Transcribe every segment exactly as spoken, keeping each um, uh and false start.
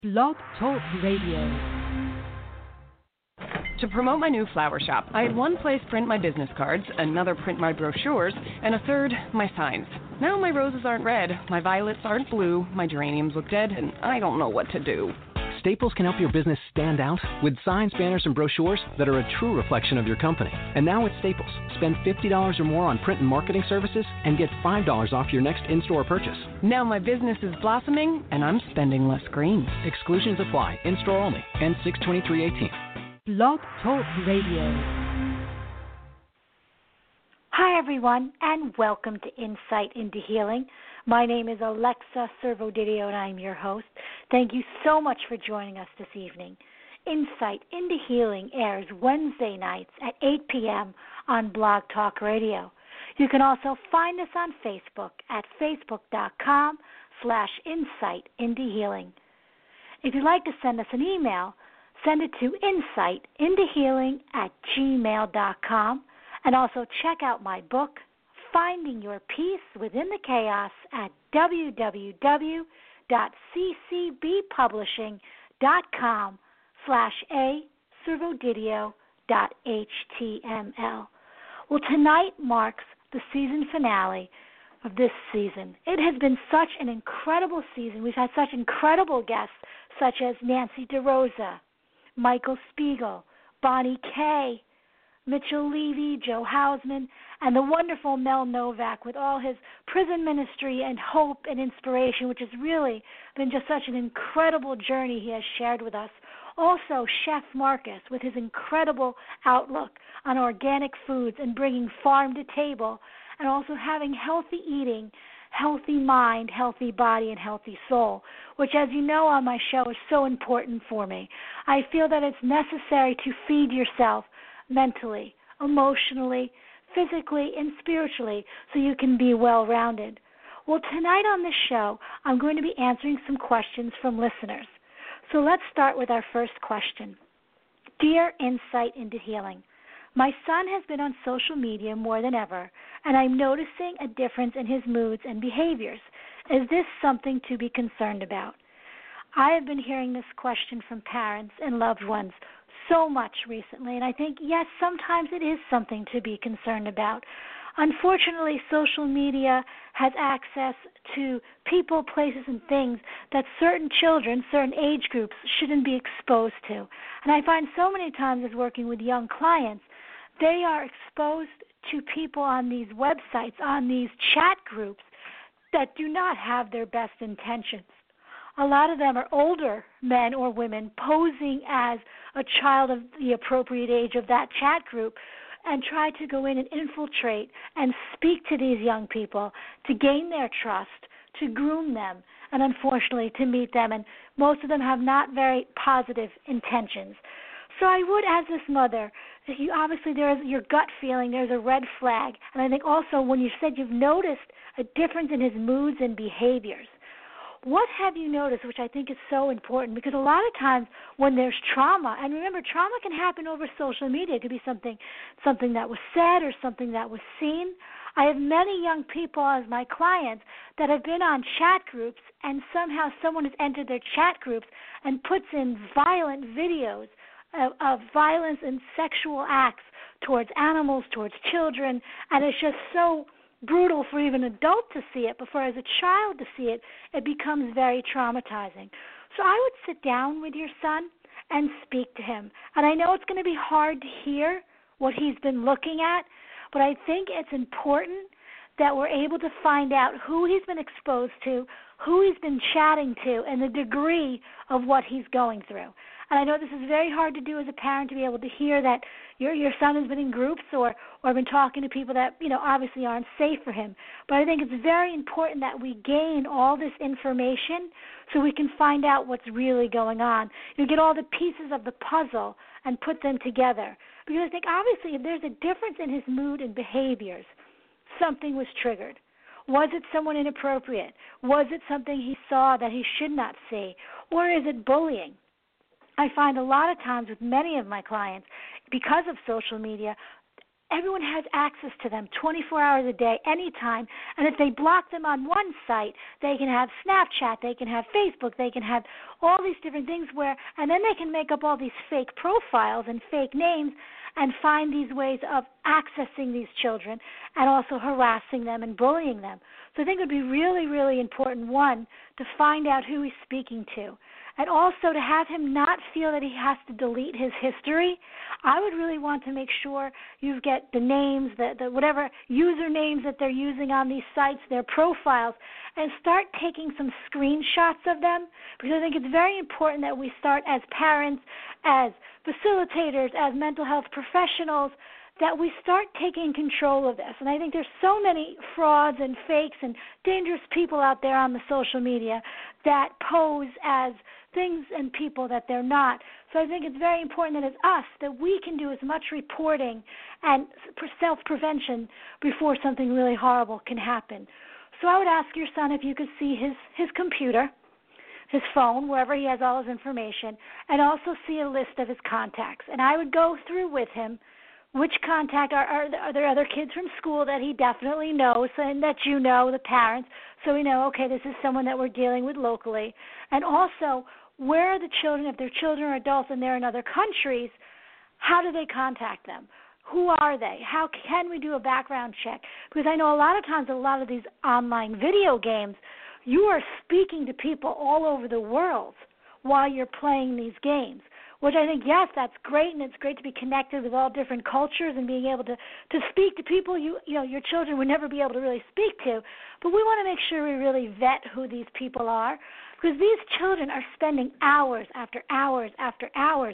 Blog Talk Radio. To promote my new flower shop, I had one place print my business cards, another print my brochures, and a third, my signs. Now my roses aren't red, my violets aren't blue, my geraniums look dead, and I don't know what to do. Staples can help your business stand out with signs, banners, and brochures that are a true reflection of your company. And now at Staples, spend fifty dollars or more on print and marketing services and get five dollars off your next in-store purchase. Now my business is blossoming, and I'm spending less green. Exclusions apply. In-store only. N six twenty-three eighteen. Blog Talk Radio. Hi, everyone, and welcome to Insight into Healing. My name is Alexa Servodidio, and I'm your host. Thank you so much for joining us this evening. Insight into Healing airs Wednesday nights at eight p.m. on Blog Talk Radio. You can also find us on Facebook at facebook.com slash insight into healing. If you'd like to send us an email, send it to insightintohealing at gmail dot com. And also check out my book, Finding Your Peace Within the Chaos, at www.ccbpublishing.com slash a servodidio dot html. Well, tonight marks the season finale of this season. It has been such an incredible season. We've had such incredible guests such as Nancy DeRosa, Michael Spiegel, Bonnie Kay, Mitchell Levy, Joe Hausman, and the wonderful Mel Novak with all his prison ministry and hope and inspiration, which has really been just such an incredible journey he has shared with us. Also, Chef Marcus with his incredible outlook on organic foods and bringing farm to table, and also having healthy eating, healthy mind, healthy body, and healthy soul, which, as you know on my show, is so important for me. I feel that it's necessary to feed yourself mentally, emotionally, physically, and spiritually so you can be well-rounded. Well, tonight on this show, I'm going to be answering some questions from listeners. So let's start with our first question. Dear Insight into Healing, my son has been on social media more than ever, and I'm noticing a difference in his moods and behaviors. Is this something to be concerned about? I have been hearing this question from parents and loved ones so much recently, and I think, yes, sometimes it is something to be concerned about. Unfortunately, social media has access to people, places, and things that certain children, certain age groups, shouldn't be exposed to. And I find so many times as working with young clients, they are exposed to people on these websites, on these chat groups that do not have their best intentions. A lot of them are older men or women posing as a child of the appropriate age of that chat group and try to go in and infiltrate and speak to these young people to gain their trust, to groom them, and unfortunately to meet them. And most of them have not very positive intentions. So I would, as this mother, you, obviously there is your gut feeling, there's a red flag. And I think also when you said you've noticed a difference in his moods and behaviors, what have you noticed, which I think is so important, because a lot of times when there's trauma, and remember, trauma can happen over social media. It could be something something that was said or something that was seen. I have many young people as my clients that have been on chat groups, and somehow someone has entered their chat groups and puts in violent videos of, of violence and sexual acts towards animals, towards children, and it's just so brutal for even an adult to see it, but for as a child to see it, it becomes very traumatizing. So I would sit down with your son and speak to him. And I know it's going to be hard to hear what he's been looking at, but I think it's important that we're able to find out who he's been exposed to, who he's been chatting to, and the degree of what he's going through. And I know this is very hard to do as a parent, to be able to hear that your your son has been in groups or, or been talking to people that, you know, obviously aren't safe for him. But I think it's very important that we gain all this information so we can find out what's really going on. You get all the pieces of the puzzle and put them together. Because I think obviously if there's a difference in his mood and behaviors, something was triggered. Was it someone inappropriate? Was it something he saw that he should not see? Or is it bullying? I find a lot of times with many of my clients, because of social media, everyone has access to them twenty-four hours a day, anytime. And if they block them on one site, they can have Snapchat, they can have Facebook, they can have all these different things where, and then they can make up all these fake profiles and fake names and find these ways of accessing these children and also harassing them and bullying them. So I think it would be really, really important, one, to find out who he's speaking to, and also to have him not feel that he has to delete his history. I would really want to make sure you get the names, the, the whatever usernames that they're using on these sites, their profiles, and start taking some screenshots of them, because I think it's very important that we start as parents, as facilitators, as mental health professionals, that we start taking control of this. And I think there's so many frauds and fakes and dangerous people out there on the social media that pose as things and people that they're not. So I think it's very important that as us, that we can do as much reporting and self-prevention before something really horrible can happen. So I would ask your son if you could see his, his computer, his phone, wherever he has all his information, and also see a list of his contacts. And I would go through with him which contact, are, are, are there other kids from school that he definitely knows and that you know, the parents, so we know, okay, this is someone that we're dealing with locally. And also, where are the children, if they're children or adults and they're in other countries, how do they contact them? Who are they? How can we do a background check? Because I know a lot of times a lot of these online video games, you are speaking to people all over the world while you're playing these games, which I think, yes, that's great, and it's great to be connected with all different cultures and being able to, to speak to people you you know your children would never be able to really speak to. But we want to make sure we really vet who these people are, because these children are spending hours after hours after hours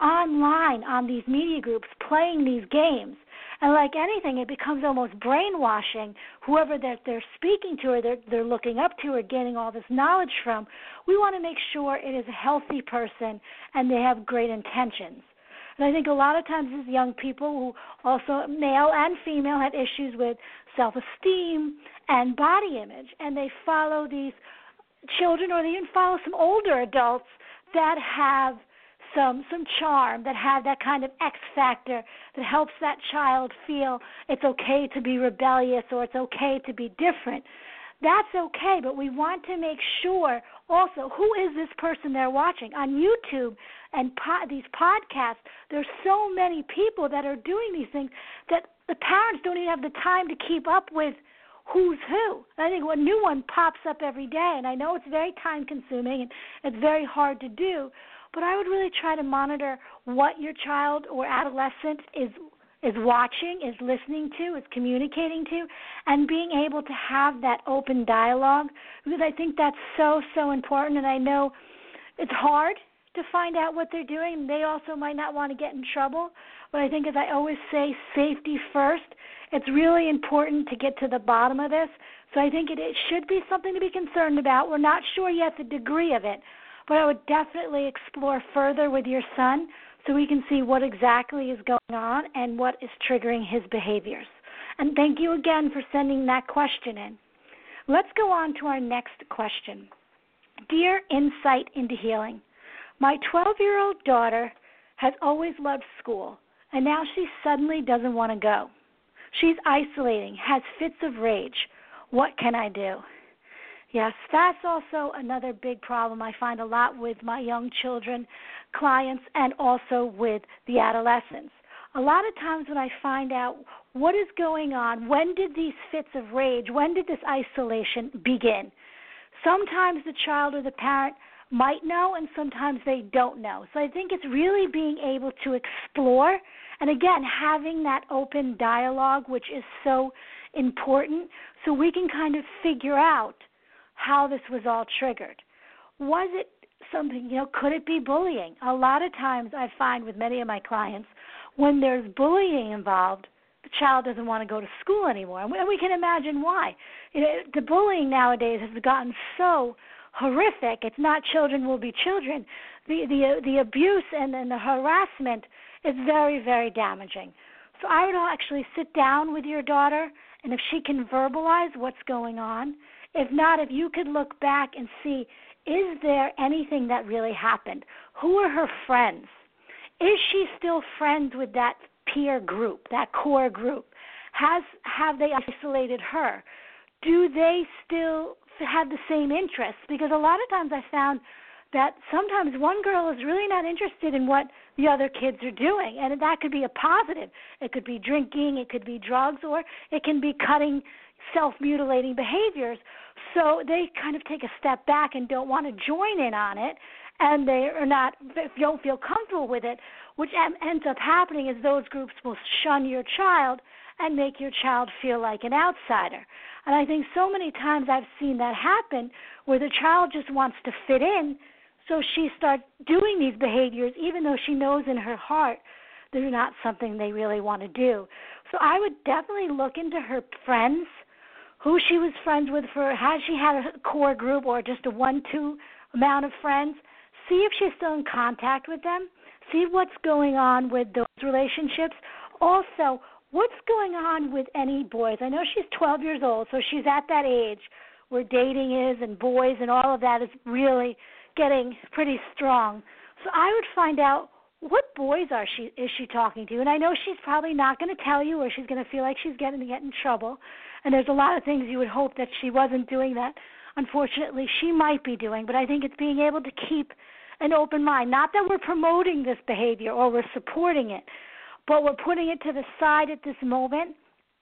online on these media groups playing these games. And like anything, it becomes almost brainwashing whoever that they're speaking to or they're, they're looking up to or gaining all this knowledge from. We want to make sure it is a healthy person and they have great intentions. And I think a lot of times these young people who also, male and female, have issues with self-esteem and body image, and they follow these children or they even follow some older adults that have some some charm, that have that kind of X factor that helps that child feel it's okay to be rebellious or it's okay to be different. That's okay, but we want to make sure also who is this person they're watching. On YouTube and po- these podcasts, there's so many people that are doing these things that the parents don't even have the time to keep up with who's who. And I think a new one pops up every day, and I know it's very time-consuming and it's very hard to do, but I would really try to monitor what your child or adolescent is is watching, is listening to, is communicating to, and being able to have that open dialogue, because I think that's so, so important. And I know it's hard to find out what they're doing. They also might not want to get in trouble, but I think, as I always say, safety first. It's really important to get to the bottom of this. So I think it, it should be something to be concerned about. We're not sure yet the degree of it, but I would definitely explore further with your son so we can see what exactly is going on and what is triggering his behaviors. And thank you again for sending that question in. Let's go on to our next question. Dear Insight into Healing, my twelve-year-old daughter has always loved school, and now she suddenly doesn't want to go. She's isolating, has fits of rage. What can I do? Yes, that's also another big problem I find a lot with my young children, clients, and also with the adolescents. A lot of times when I find out what is going on, when did these fits of rage, when did this isolation begin? Sometimes the child or the parent might know, and sometimes they don't know. So I think it's really being able to explore, and again, having that open dialogue, which is so important, so we can kind of figure out how this was all triggered. Was it something, you know, could it be bullying? A lot of times I find with many of my clients, when there's bullying involved, the child doesn't want to go to school anymore. And we, and we can imagine why. You know, the bullying nowadays has gotten so horrific. It's not children will be children. The the the abuse and, and the harassment is very, very damaging. So I would actually sit down with your daughter, and if she can verbalize what's going on, if not, if you could look back and see, is there anything that really happened? Who are her friends? Is she still friends with that peer group, that core group? Has have they isolated her? Do they still have the same interests? Because a lot of times I found that sometimes one girl is really not interested in what the other kids are doing, and that could be a positive. It could be drinking, it could be drugs, or it can be cutting self-mutilating behaviors. So they kind of take a step back and don't want to join in on it, and they are not, don't feel comfortable with it, which ends up happening is those groups will shun your child and make your child feel like an outsider. And I think so many times I've seen that happen where the child just wants to fit in, so she starts doing these behaviors even though she knows in her heart they're not something they really want to do. So I would definitely look into her friends, who she was friends with, for has she had a core group or just a one, two amount of friends. See if she's still in contact with them. See what's going on with those relationships. Also, what's going on with any boys? I know she's twelve years old, so she's at that age where dating is and boys and all of that is really getting pretty strong. So I would find out what boys are she is she talking to. And I know she's probably not going to tell you, or she's going to feel like she's going to get in trouble. And there's a lot of things you would hope that she wasn't doing that, unfortunately, she might be doing. But I think it's being able to keep an open mind. Not that we're promoting this behavior or we're supporting it, but we're putting it to the side at this moment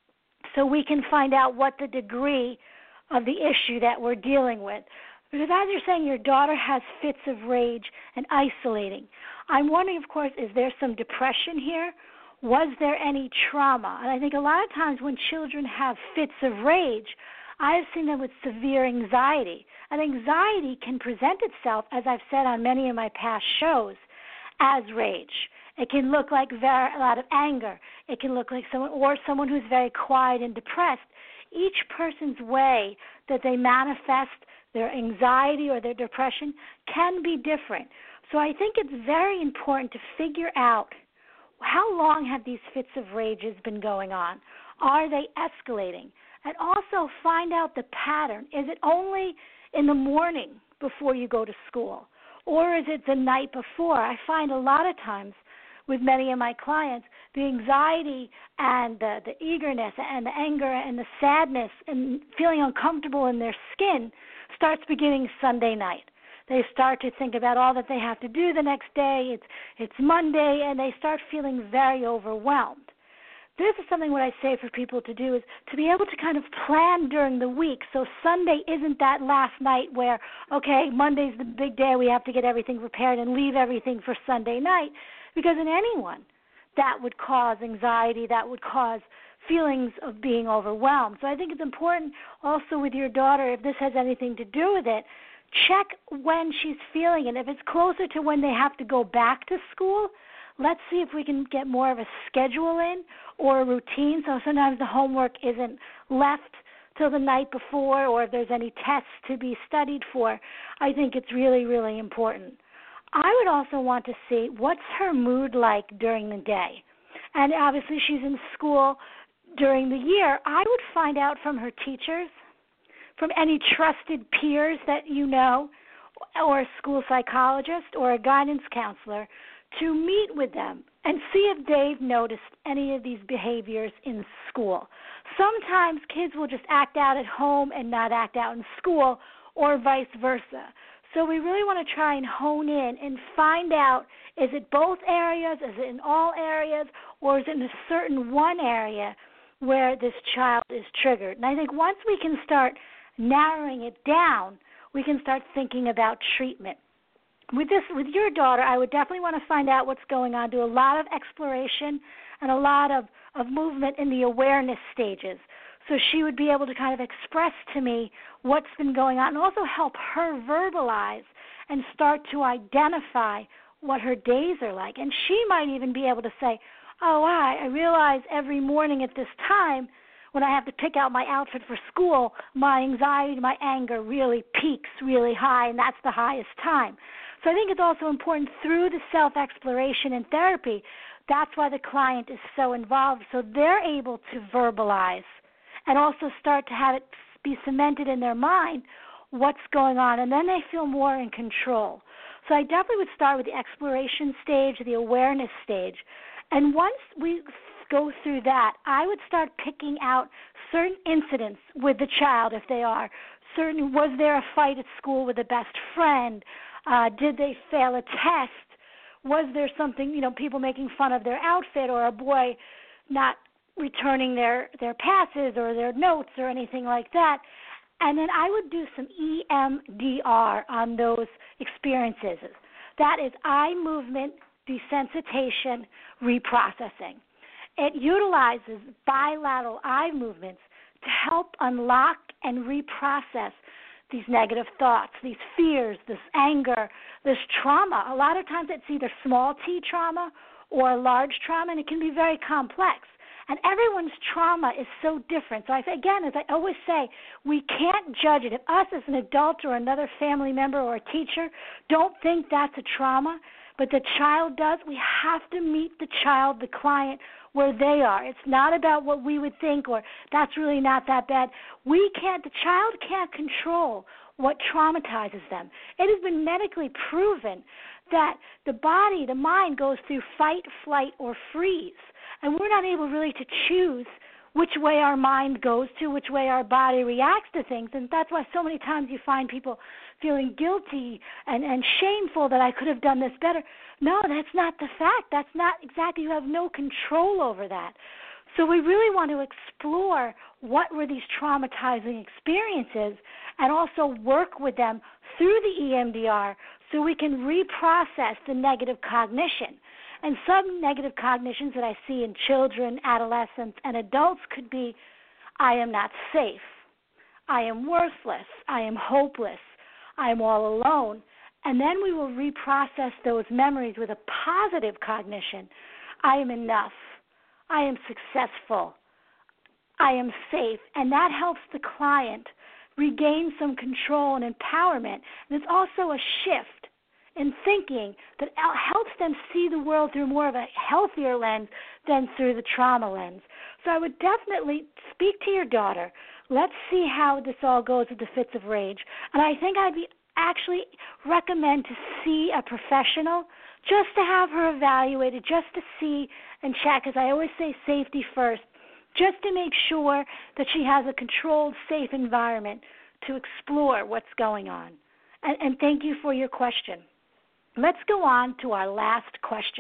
so we can find out what the degree of the issue that we're dealing with. Because as you're saying, your daughter has fits of rage and isolating. I'm wondering, of course, is there some depression here? Was there any trauma? And I think a lot of times when children have fits of rage, I have seen them with severe anxiety. And anxiety can present itself, as I've said on many of my past shows, as rage. It can look like very, a lot of anger. It can look like someone, or someone who's very quiet and depressed. Each person's way that they manifest their anxiety or their depression can be different. So I think it's very important to figure out how long have these fits of rages been going on? Are they escalating? And also find out the pattern. Is it only in the morning before you go to school? Or is it the night before? I find a lot of times with many of my clients, the anxiety and the, the eagerness and the anger and the sadness and feeling uncomfortable in their skin starts beginning Sunday night. They start to think about all that they have to do the next day. It's it's Monday, and they start feeling very overwhelmed. This is something what I say for people to do is to be able to kind of plan during the week so Sunday isn't that last night where, okay, Monday's the big day, we have to get everything prepared and leave everything for Sunday night. Because in anyone, that would cause anxiety, that would cause feelings of being overwhelmed. So I think it's important also with your daughter, if this has anything to do with it, check when she's feeling it. If it's closer to when they have to go back to school, let's see if we can get more of a schedule in or a routine. So sometimes the homework isn't left till the night before, or if there's any tests to be studied for. I think it's really, really important. I would also want to see what's her mood like during the day. And obviously she's in school during the year. I would find out from her teachers, from any trusted peers that you know, or a school psychologist or a guidance counselor, to meet with them and see if they've noticed any of these behaviors in school. Sometimes kids will just act out at home and not act out in school, or vice versa. So we really want to try and hone in and find out, is it both areas, is it in all areas, or is it in a certain one area where this child is triggered? And I think once we can start narrowing it down, we can start thinking about treatment. With this, with your daughter, I would definitely want to find out what's going on, do a lot of exploration and a lot of, of movement in the awareness stages. So she would be able to kind of express to me what's been going on and also help her verbalize and start to identify what her days are like. And she might even be able to say, oh, I, I realize every morning at this time when I have to pick out my outfit for school, my anxiety, my anger really peaks really high, and that's the highest time. So I think it's also important through the self-exploration and therapy, that's why the client is so involved, so they're able to verbalize and also start to have it be cemented in their mind what's going on, and then they feel more in control. So I definitely would start with the exploration stage, the awareness stage, And once we go through that, I would start picking out certain incidents with the child, if they are. Certain, was there a fight at school with a best friend? Uh, did they fail a test? Was there something, you know, people making fun of their outfit, or a boy not returning their, their passes or their notes or anything like that? And then I would do some E M D R on those experiences. That is eye movement desensitization reprocessing. It utilizes bilateral eye movements to help unlock and reprocess these negative thoughts, these fears, this anger, this trauma. A lot of times it's either small t trauma or large trauma, and it can be very complex. And everyone's trauma is so different. So, I, again, as I always say, we can't judge it. If us as an adult or another family member or a teacher don't think that's a trauma, but the child does, we have to meet the child, the client, where they are. It's not about what we would think, or that's really not that bad. We can't, the child can't control what traumatizes them. It has been medically proven that the body, the mind, goes through fight, flight, or freeze. And we're not able really to choose which way our mind goes to, which way our body reacts to things. And that's why so many times you find people feeling guilty and, and shameful that I could have done this better. No, that's not the fact. That's not exactly, you have no control over that. So we really want to explore what were these traumatizing experiences and also work with them through the E M D R so we can reprocess the negative cognition. And some negative cognitions that I see in children, adolescents, and adults could be, I am not safe, I am worthless, I am hopeless, I am all alone. And then we will reprocess those memories with a positive cognition. I am enough, I am successful, I am safe. And that helps the client regain some control and empowerment. And it's also a shift in thinking that helps them see the world through more of a healthier lens than through the trauma lens. So I would definitely speak to your daughter. Let's see how this all goes with the fits of rage. And I think I'd be actually recommend to see a professional just to have her evaluated, just to see and check, as I always say, safety first, just to make sure that she has a controlled, safe environment to explore what's going on. And, and thank you for your question. Let's go on to our last question.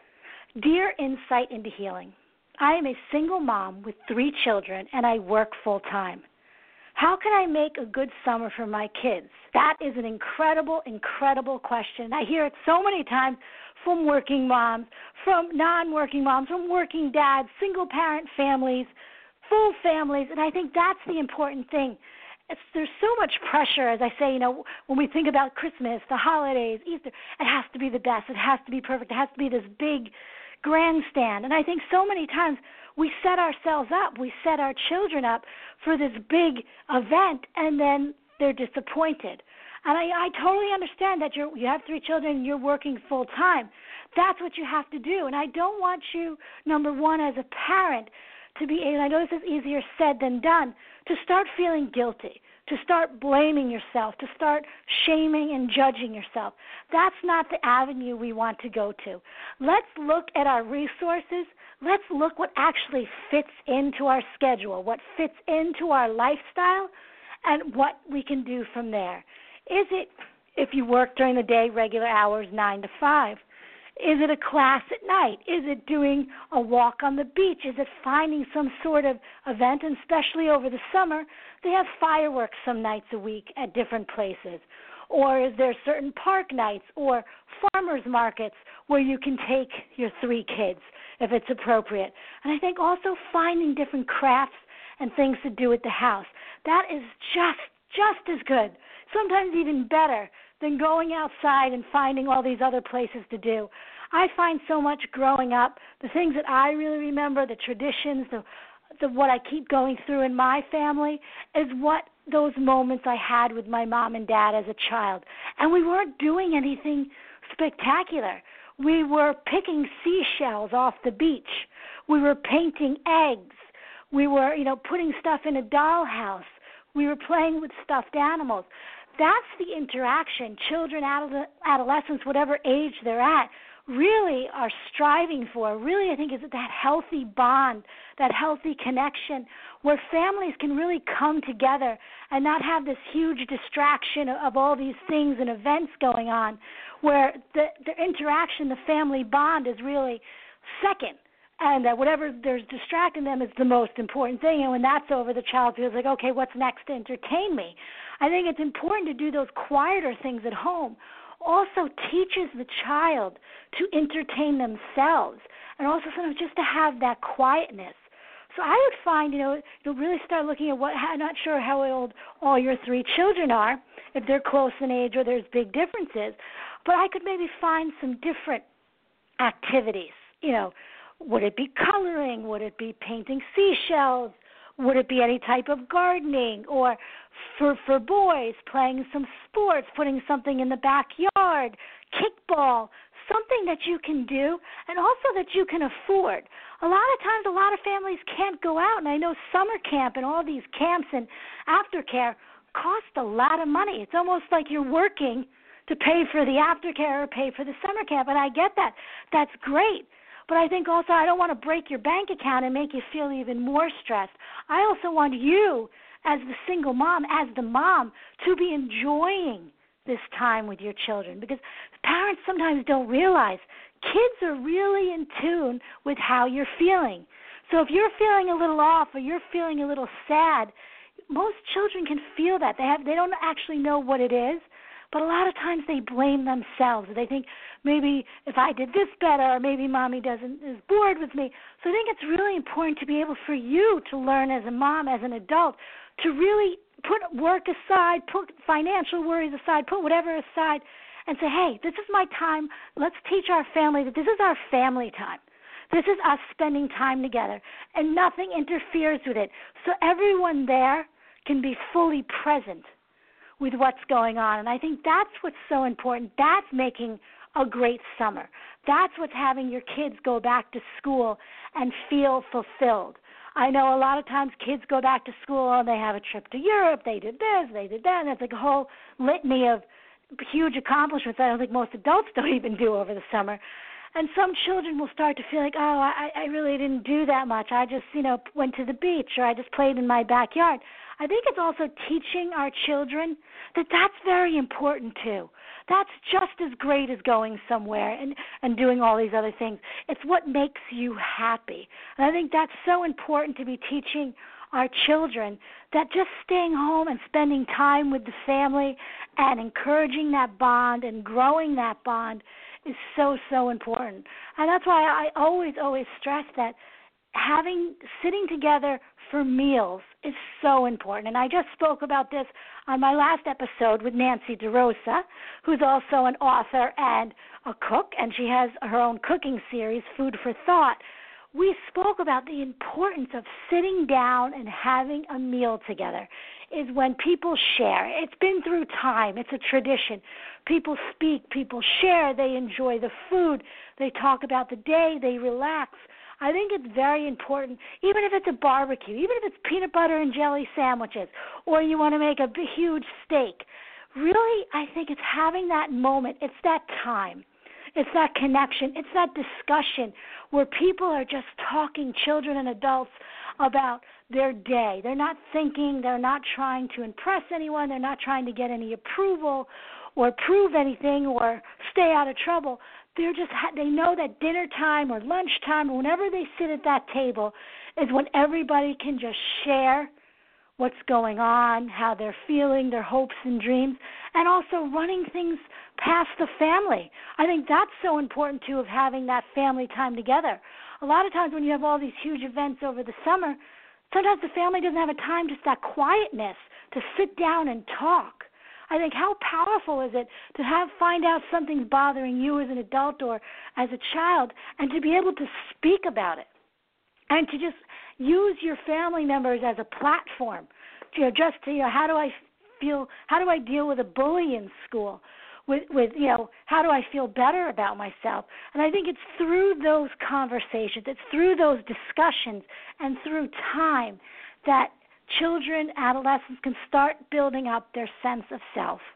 Dear Insight into Healing, I am a single mom with three children, and I work full-time. How can I make a good summer for my kids? That is an incredible, incredible question. I hear it so many times from working moms, from non-working moms, from working dads, single-parent families, full families, and I think that's the important thing. It's, there's so much pressure, as I say, you know, when we think about Christmas, the holidays, Easter, it has to be the best, it has to be perfect, it has to be this big grandstand. And I think so many times we set ourselves up, we set our children up for this big event, and then they're disappointed. And I, I totally understand that you're, you have three children and you're working full time. That's what you have to do. And I don't want you, number one, as a parent, to be, and I know this is easier said than done, to start feeling guilty, to start blaming yourself, to start shaming and judging yourself. That's not the avenue we want to go to. Let's look at our resources. Let's look what actually fits into our schedule, what fits into our lifestyle, and what we can do from there. Is it, if you work during the day, regular hours, nine to five? Is it a class at night? Is it doing a walk on the beach? Is it finding some sort of event? And especially over the summer, they have fireworks some nights a week at different places. Or is there certain park nights or farmers markets where you can take your three kids if it's appropriate? And I think also finding different crafts and things to do at the house. That is just just as good, sometimes even better, than going outside and finding all these other places to do. I find so much growing up, the things that I really remember, the traditions, the, the what I keep going through in my family, is what those moments I had with my mom and dad as a child. And we weren't doing anything spectacular. We were picking seashells off the beach. We were painting eggs. We were, you know, putting stuff in a dollhouse. We were playing with stuffed animals. That's the interaction. Children, adolescents, whatever age they're at, really are striving for, really I think is that healthy bond, that healthy connection where families can really come together and not have this huge distraction of all these things and events going on, where the, the interaction, the family bond is really second. And that whatever there's distracting them is the most important thing. And when that's over, the child feels like, okay, what's next to entertain me? I think it's important to do those quieter things at home. Also teaches the child to entertain themselves and also sometimes just to have that quietness. So I would find, you know, you'll really start looking at what, I'm not sure how old all your three children are, if they're close in age or there's big differences, but I could maybe find some different activities. You know, would it be coloring? Would it be painting seashells? Would it be any type of gardening? Or for for boys, playing some sports, putting something in the backyard, kickball, something that you can do and also that you can afford. A lot of times, a lot of families can't go out, and I know summer camp and all these camps and aftercare cost a lot of money. It's almost like you're working to pay for the aftercare or pay for the summer camp, and I get that. That's great. But I think also I don't want to break your bank account and make you feel even more stressed. I also want you, as the single mom, as the mom, to be enjoying this time with your children, because parents sometimes don't realize kids are really in tune with how you're feeling. So if you're feeling a little off or you're feeling a little sad, most children can feel that. They have they don't actually know what it is, but a lot of times they blame themselves. They think maybe if I did this better, or maybe mommy doesn't is bored with me. So I think it's really important to be able for you to learn as a mom, as an adult, to really put work aside, put financial worries aside, put whatever aside, and say, hey, this is my time. Let's teach our family that this is our family time. This is us spending time together, and nothing interferes with it. So everyone there can be fully present with what's going on. And I think that's what's so important. That's making a great summer. That's what's having your kids go back to school and feel fulfilled. I know a lot of times kids go back to school and they have a trip to Europe, they did this, they did that, and it's like a whole litany of huge accomplishments I don't think most adults don't even do over the summer. And some children will start to feel like, oh, I, I really didn't do that much. I just, you know, went to the beach or I just played in my backyard. I think it's also teaching our children that that's very important too. That's just as great as going somewhere and, and doing all these other things. It's what makes you happy. And I think that's so important to be teaching our children, that just staying home and spending time with the family and encouraging that bond and growing that bond is so, so important. And that's why I always, always stress that having, sitting together for meals is so important. And I just spoke about this on my last episode with Nancy DeRosa, who's also an author and a cook, and she has her own cooking series, Food for Thought. We spoke about the importance of sitting down and having a meal together is when people share. It's been through time. It's a tradition. People speak. People share. They enjoy the food. They talk about the day. They relax. I think it's very important, even if it's a barbecue, even if it's peanut butter and jelly sandwiches, or you want to make a big, huge steak. Really, I think it's having that moment. It's that time. It's that connection. It's that discussion where people are just talking, children and adults, about their day. They're not thinking. They're not trying to impress anyone. They're not trying to get any approval or prove anything or stay out of trouble. They're just they know that dinner time or lunchtime or whenever they sit at that table is when everybody can just share what's going on, how they're feeling, their hopes and dreams, and also running things past the family. I think that's so important, too, of having that family time together. A lot of times when you have all these huge events over the summer, sometimes the family doesn't have a time, just that quietness, to sit down and talk. I think how powerful is it to have find out something's bothering you as an adult or as a child and to be able to speak about it and to just use your family members as a platform, you know, just to, you know, how do I feel, how do I deal with a bully in school? With, with, you know, how do I feel better about myself? And I think it's through those conversations, it's through those discussions and through time that children, adolescents can start building up their sense of self.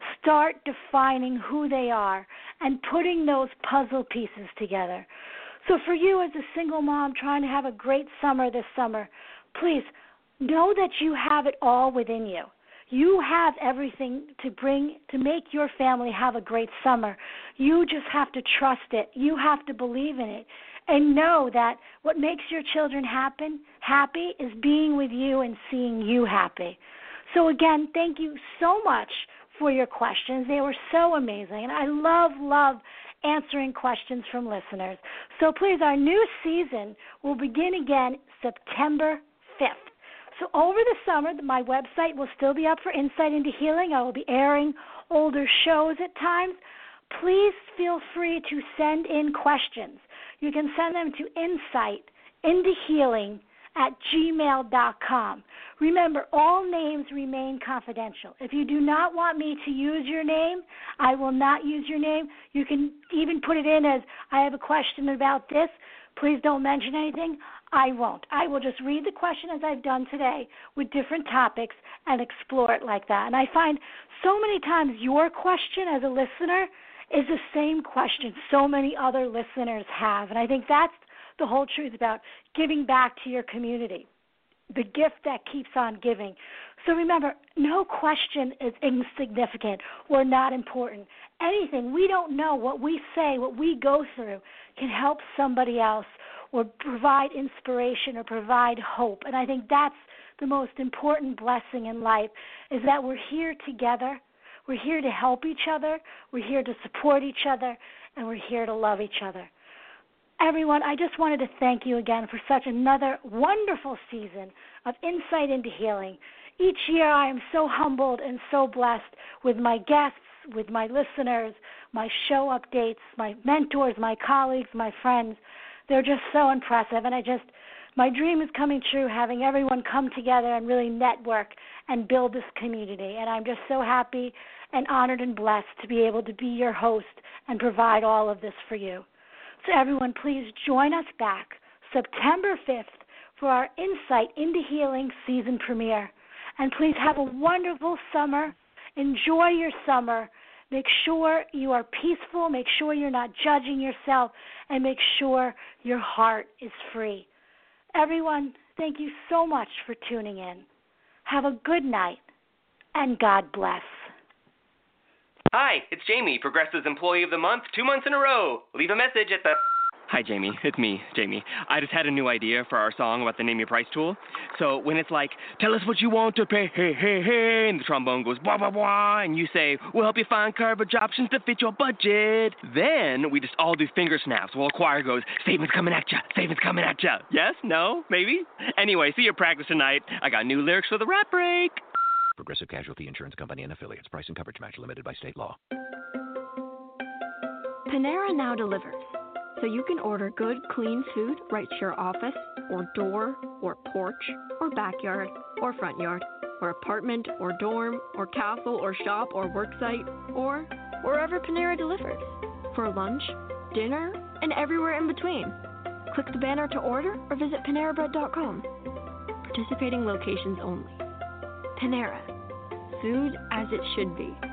start defining who they are and putting those puzzle pieces together. So for you as a single mom trying to have a great summer this summer, please know that you have it all within you. You have everything to bring, to make your family have a great summer. You just have to trust it. You have to believe in it. And know that what makes your children happen, happy is being with you and seeing you happy. So again, thank you so much for your questions. They were so amazing. And I love, love answering questions from listeners. So please, our new season will begin again September fifth. So over the summer, my website will still be up for Insight into Healing. I will be airing older shows at times. Please feel free to send in questions. You can send them to insight into healing at gmail dot com. Remember, all names remain confidential. If you do not want me to use your name, I will not use your name. You can even put it in as, I have a question about this. Please don't mention anything. I won't. I will just read the question as I've done today with different topics and explore it like that. And I find so many times your question as a listener is the same question so many other listeners have. And I think that's the whole truth about giving back to your community, the gift that keeps on giving. So remember, no question is insignificant or not important. Anything, we don't know, what we say, what we go through can help somebody else or provide inspiration or provide hope. And I think that's the most important blessing in life, is that we're here together. We're here to help each other. We're here to support each other. And we're here to love each other. Everyone, I just wanted to thank you again for such another wonderful season of Insight into Healing. Each year I am so humbled and so blessed with my guests, with my listeners, my show updates, my mentors, my colleagues, my friends. They're just so impressive, and I just, my dream is coming true, having everyone come together and really network and build this community. And I'm just so happy and honored and blessed to be able to be your host and provide all of this for you. So everyone, please join us back September fifth for our Insight into Healing season premiere. And please have a wonderful summer. Enjoy your summer. Make sure you are peaceful. Make sure you're not judging yourself. And make sure your heart is free. Everyone, thank you so much for tuning in. Have a good night, and God bless. Hi, it's Jamie, Progressive's Employee of the Month, two months in a row. Leave a message at the... Hi, Jamie. It's me, Jamie. I just had a new idea for our song about the Name Your Price tool. So when it's like, tell us what you want to pay, hey, hey, hey, and the trombone goes, blah, blah, blah, and you say, we'll help you find coverage options to fit your budget. Then we just all do finger snaps while the choir goes, statements coming at ya, statements coming at ya. Yes? No? Maybe? Anyway, see your practice tonight. I got new lyrics for the rap break. Progressive Casualty Insurance Company and Affiliates. Price and coverage match limited by state law. Panera now delivers, so you can order good, clean food right to your office, or door, or porch, or backyard, or front yard, or apartment, or dorm, or castle, or shop, or worksite, or wherever Panera delivers. For lunch, dinner, and everywhere in between. Click the banner to order or visit panera bread dot com. Participating locations only. Panera. Food as it should be.